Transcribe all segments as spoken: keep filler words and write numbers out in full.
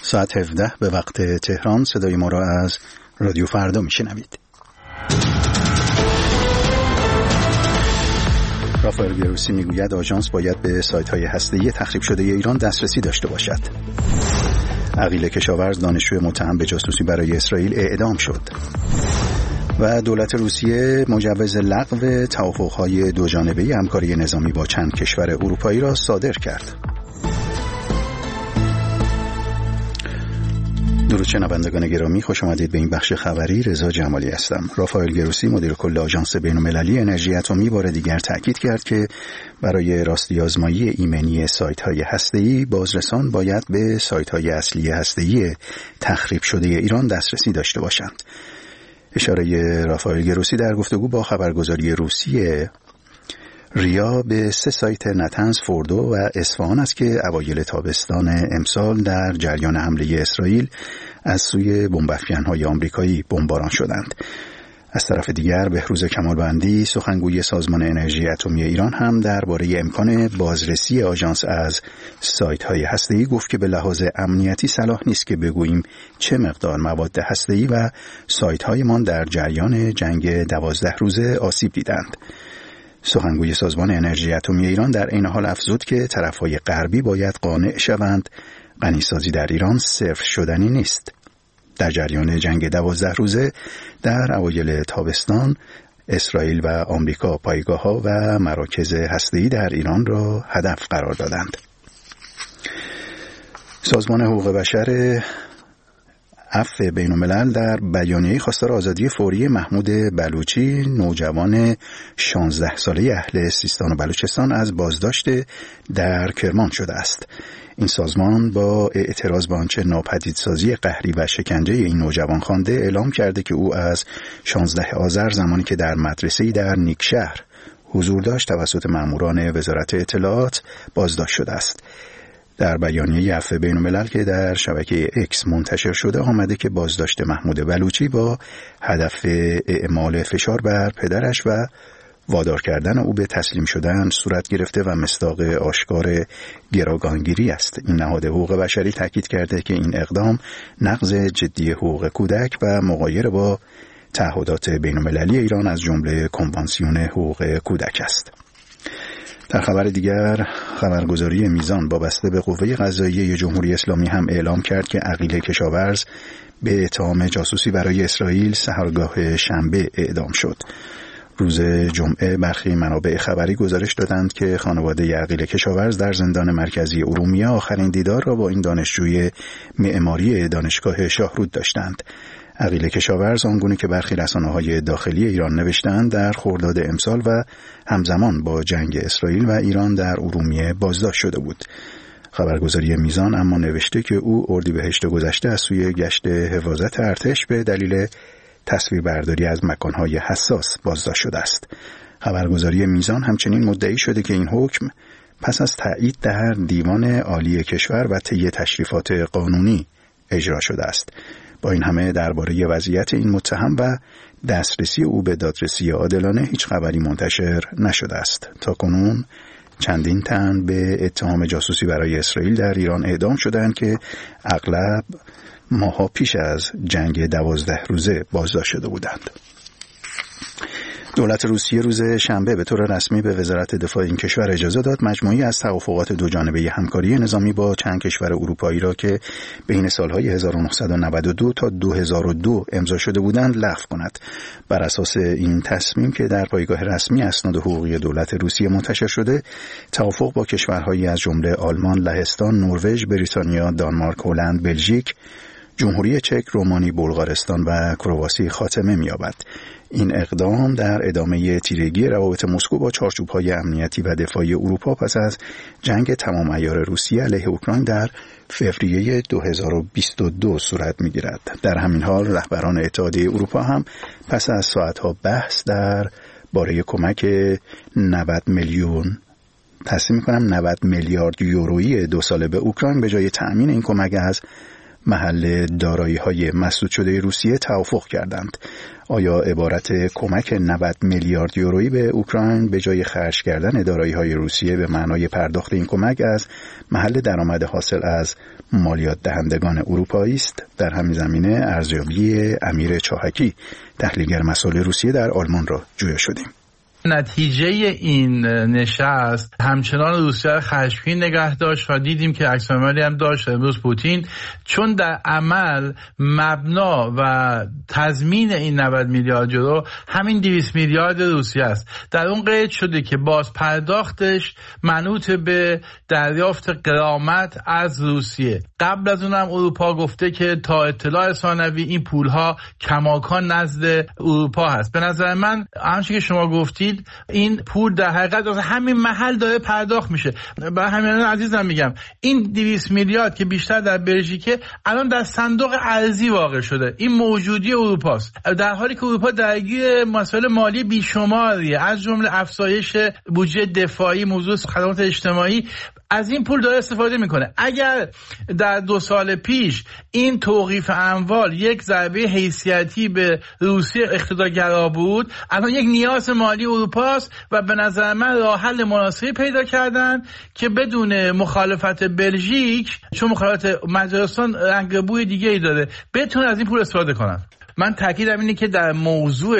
ساعت هفده به وقت تهران صدای ما را از رادیو فردا میشنوید. رافائل گروسی میگوید آژانس باید به سایت‌های هسته‌ای تخریب شده ایران دسترسی داشته باشد. عقیل کشاورز دانشجوی متهم به جاسوسی برای اسرائیل اعدام شد. و دولت روسیه مجوز لغو توافق‌های دوجانبه همکاری نظامی با چند کشور اروپایی را صادر کرد. درود شنوندگان گرامی، خوش آمدید به این بخش خبری. رضا جمالی هستم. رافائل گروسی مدیر کل آژانس بین‌المللی انرژی اتمی بار دیگر تاکید کرد که برای راستی آزمایی ایمنی سایت‌های هسته‌ای بازرسان باید به سایت‌های اصلی هسته‌ای تخریب شده ایران دسترسی داشته باشند. اشاره رافائل گروسی در گفتگو با خبرگزاری روسیه ریا به سه سایت نتنز، فوردو و اصفهان است که اوایل تابستان امسال در جریان حمله اسرائیل از سوی بمب‌افکن‌های آمریکایی بمباران شدند. از طرف دیگر بهروز کمالبندی سخنگوی سازمان انرژی اتمی ایران هم درباره امکان بازرسی آژانس از سایت‌های هسته‌ای گفت که به لحاظ امنیتی صلاح نیست که بگوییم چه مقدار مواد هسته‌ای و سایت‌هایمان در جریان جنگ دوازده روزه آسیب دیدند. سخنگوی سازمان انرژی اتمی ایران در این حال افزود که طرف‌های غربی باید قانع شوند غنیسازی در ایران صفر شدنی نیست. در جریان جنگ دوازده روزه در اوایل تابستان اسرائیل و آمریکا پایگاه‌ها و مراکز هسته‌ای در ایران را هدف قرار دادند. سازمان حقوق بشر عفو بین الملل در بیانیه‌ای خواستار آزادی فوری محمود بلوچی، نوجوان شانزده ساله اهل سیستان و بلوچستان، از بازداشت در کرمان شده است. این سازمان با اعتراض به آنچه ناپدیدسازی قهری و شکنجه این نوجوان خوانده اعلام کرده که او از شانزده آذر زمانی که در مدرسه‌ای در نیکشهر حضور داشت توسط ماموران وزارت اطلاعات بازداشت شده است. در بیانیه عفو بین الملل که در شبکه اکس منتشر شده آمده که بازداشت محمود بلوچی با هدف اعمال فشار بر پدرش و وادار کردن او به تسلیم شدن صورت گرفته و مصداق آشکار گروگانگیری است. این نهاد حقوق بشری تاکید کرده که این اقدام نقض جدی حقوق کودک و مغایر با تعهدات بین المللی ایران از جمله کنوانسیون حقوق کودک است. در خبر دیگر، خبرگزاری میزان وابسته به قوه قضاییه جمهوری اسلامی هم اعلام کرد که عقیل کشاورز به اتهام جاسوسی برای اسرائیل سحرگاه شنبه اعدام شد. روز جمعه برخی منابع خبری گزارش دادند که خانواده عقیل کشاورز در زندان مرکزی ارومیه آخرین دیدار را با این دانشجوی معماری دانشگاه شاهرود داشتند. عقیل کشاورز، آنگونه که برخی رسانه‌های داخلی ایران نوشتند، در خرداد امسال و همزمان با جنگ اسرائیل و ایران در ارومیه بازداشت شده بود. خبرگزاری میزان اما نوشته که او اردیبهشت گذشته از سوی گشت حفاظت ارتش به دلیل تصویربرداری از مکانهای حساس بازداشت شده است. خبرگزاری میزان همچنین مدعی شده که این حکم پس از تایید در دیوان عالی کشور و طی تشریفات قانونی اجرا شده است. با این همه درباره وضعیت این متهم و دسترسی او به دادرسی عادلانه هیچ خبری منتشر نشده است. تا کنون چندین تن به اتهام جاسوسی برای اسرائیل در ایران اعدام شدند که اغلب ماها پیش از جنگ دوازده روزه بازداشت شده بودند. دولت روسیه روز شنبه به طور رسمی به وزارت دفاع این کشور اجازه داد مجموعی از توافقات دوجانبه همکاری نظامی با چند کشور اروپایی را که بین سالهای هزار و نهصد و نود و دو تا دو هزار و دو امضا شده بودند لغو کند. بر اساس این تصمیم که در پایگاه رسمی اسناد حقوقی دولت روسیه منتشر شده، توافق با کشورهایی از جمله آلمان، لهستان، نروژ، بریتانیا، دانمارک، هلند، بلژیک، جمهوری چک، رومانی، بلغارستان و کرواسی خاتمه می‌یابد. این اقدام در ادامه تیرگی روابط مسکو با چارچوب‌های امنیتی و دفاعی اروپا پس از جنگ تمام عیار روسیه علیه اوکراین در فوریه دو هزار و بیست و دو صورت می‌گیرد. در همین حال رهبران اتحادیه اروپا هم پس از ساعت‌ها بحث در باره کمک نود میلیون تصمیم می‌کنم نود میلیارد یورویی دو ساله به اوکراین به جای تأمین این کمک از محل دارایی‌های مسدود شده روسیه توافق کردند. آیا عبارت کمک نود میلیارد یورویی به اوکراین به جای خرج کردن دارایی‌های روسیه به معنای پرداخت این کمک از محل درآمد حاصل از مالیات دهندگان اروپایی است؟ در همین زمینه ارزیابی امیر چاهکی، تحلیلگر مسائل روسیه در آلمان را جویا شدیم. نتیجه این نشست همچنان روسیه را خشمگین نگه داشت و دیدیم که عکس‌العملی هم داشت امروز پوتین، چون در عمل مبنا و تضمین این نود میلیارد یورو همین دویست میلیارد روسیه است. در اون قید شده که باز پرداختش منوط به دریافت غرامت از روسیه. قبل از اونم اروپا گفته که تا اطلاع ثانوی این پولها کماکان نزد اروپا هست. به نظر من همونطور که شما گفتید این پول در حقیقت از همین محل داره پرداخت میشه. برای همین عزیزم میگم این دویست میلیارد که بیشتر در بلژیکه الان در صندوق ارزی واقع شده. این موجودی اروپاست، در حالی که اروپا درگیر مسائل مالی بیشماریه، از جمله افزایش بودجه دفاعی، موضوع خدمات اجتماعی، از این پول داره استفاده میکنه. اگر در دو سال پیش این توقیف اموال یک ضربه حیثیتی به روسیه اقتدارگرا بود، الان یک نیاز مالی اروپاست و به نظر من راه حل مناسبی پیدا کردن که بدون مخالفت بلژیک، چون مخالفت مجارستان رنگ بوی دیگه ای داره، بتونه از این پول استفاده کنن. من تاکیدم اینه که در موضوع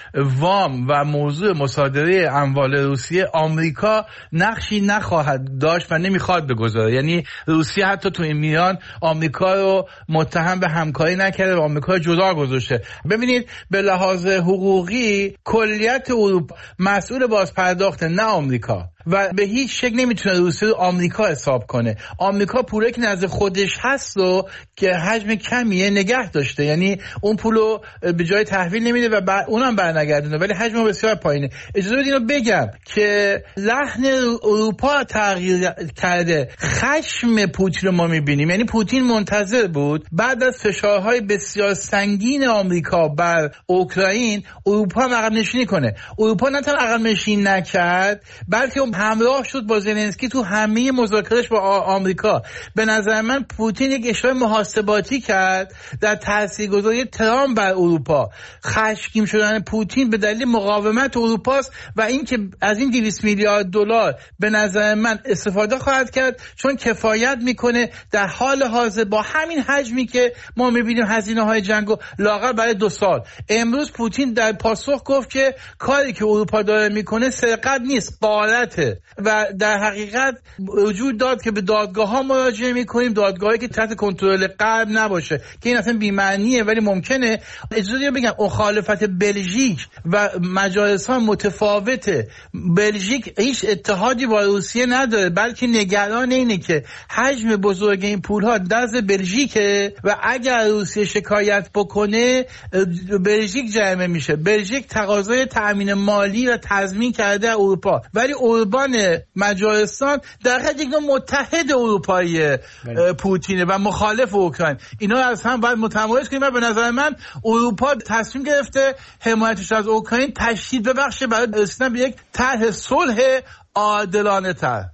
وام و موضوع مصادره اموال روسیه آمریکا نقشی نخواهد داشت و نمیخواد بگذاره. یعنی روسیه حتی تو این میان آمریکا رو متهم به همکاری نکرده و آمریکا رو جدا گذاشته. ببینید به لحاظ حقوقی کلیت اروپا مسئول باز پرداخت، نه آمریکا، و به هیچ شکل نمیتونه روسیه رو آمریکا حساب کنه. آمریکا پولی که نزد خودش هست رو که حجم کمیه نگه داشته، یعنی اون پولو به جای تحویل نمیده و بر اونم برنگردونه، ولی حجم بسیار پایینه. اجازه بدید اینو بگم که لحن اروپا تغییر کرده. خشم پوتین رو ما میبینیم، یعنی پوتین منتظر بود بعد از فشارهای بسیار سنگین آمریکا بر اوکراین اروپا عقب نشینی کنه. اروپا نه تنها عقب نشینی نکرد بلکه همراه شد با زلنسکی تو همه مذاکرهش با آمریکا. به نظر من پوتین یک اشاره محاسباتی کرد در تاثیرگذاری ترامپ بر اروپا. خشمگین شدن پوتین به دلیل مقاومت اروپاست و اینکه از این دویست میلیارد دلار به نظر من استفاده خواهد کرد، چون کفایت میکنه در حال حاضر با همین حجمی که ما میبینیم هزینه های جنگو لااقل برای دو سال. امروز پوتین در پاسخ گفت که کاری که اروپا داره میکنه سرقت نیست، غارته، و در حقیقت وجود داد که به دادگاه ها مراجعه میکنیم، دادگاهی که تحت کنترل غرب نباشه، که این اصلا بی‌معنیه. ولی ممکنه اجازه بگم مخالفت بلژیک و مجارستان متفاوته. بلژیک هیچ اتحادی با روسیه نداره، بلکه نگران اینه که حجم بزرگ این پولها دست بلژیکه و اگر روسیه شکایت بکنه بلژیک جریمه میشه. بلژیک تقاضای تأمین مالی و تضمین کرده اروپا، ولی اوربان مجارستان در حقیقت یک متحد اروپایی پوتینه و مخالف اوکراین. اینا از هم باید متمایز کنیم و به نظر من اروپا تصمیم گرفته حمایتش از اوکراین تشدید ببخشه برای رسیدن به یک طرح صلح عادلانه تر.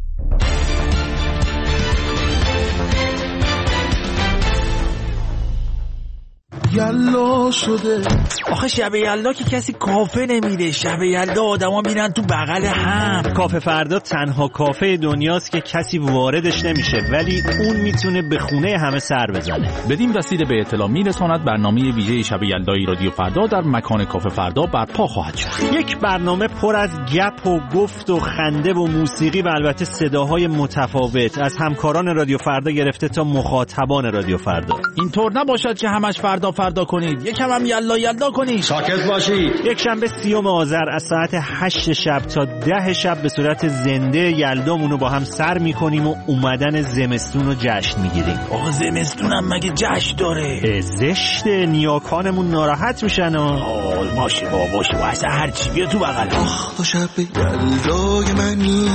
یلا شده آخه شب یلدا که کسی کافه نمیره. شب یلدا آدما میرن تو بغل هم. کافه فردا تنها کافه دنیاست که کسی واردش نمیشه، ولی اون میتونه به خونه همه سر بزنه. بدین وسیله به اطلاع میرساند برنامه ویژه شب یلدای رادیو فردا در مکان کافه فردا برپا خواهد شد. یک برنامه پر از گپ و گفت و خنده و موسیقی و البته صداهای متفاوت از همکاران رادیو فردا گرفته تا مخاطبان رادیو فردا. اینطور نباشد که همش فردا فردا کنید، یکم هم یلا یلا کنید. ساکت باشید. یک شنبه سیوم آذر از ساعت هشت شب تا ده شب به صورت زنده یلدامون رو با هم سر میکنیم و اومدن زمستون رو جشن میگیریم. آقا زمستون هم مگه جشن داره؟ زشت، نیاکانمون ناراحت میشن. آه باشه بابا باشه واسه هر چی بیا تو بغل. آخ تو شب یلدای منی.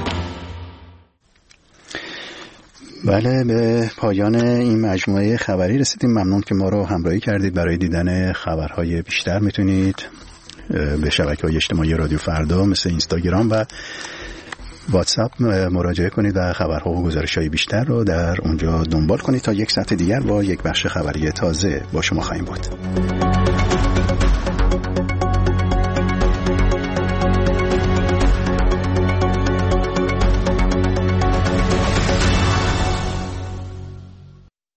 بله، به پایان این مجموعه خبری رسیدیم. ممنون که ما رو همراهی کردید. برای دیدن خبرهای بیشتر میتونید به شبکه‌های اجتماعی رادیو فردا مثل اینستاگرام و واتساپ مراجعه کنید و خبرها و گزارش‌های بیشتر رو در اونجا دنبال کنید. تا یک ساعت دیگر با یک بخش خبری تازه با شما خواهیم بود.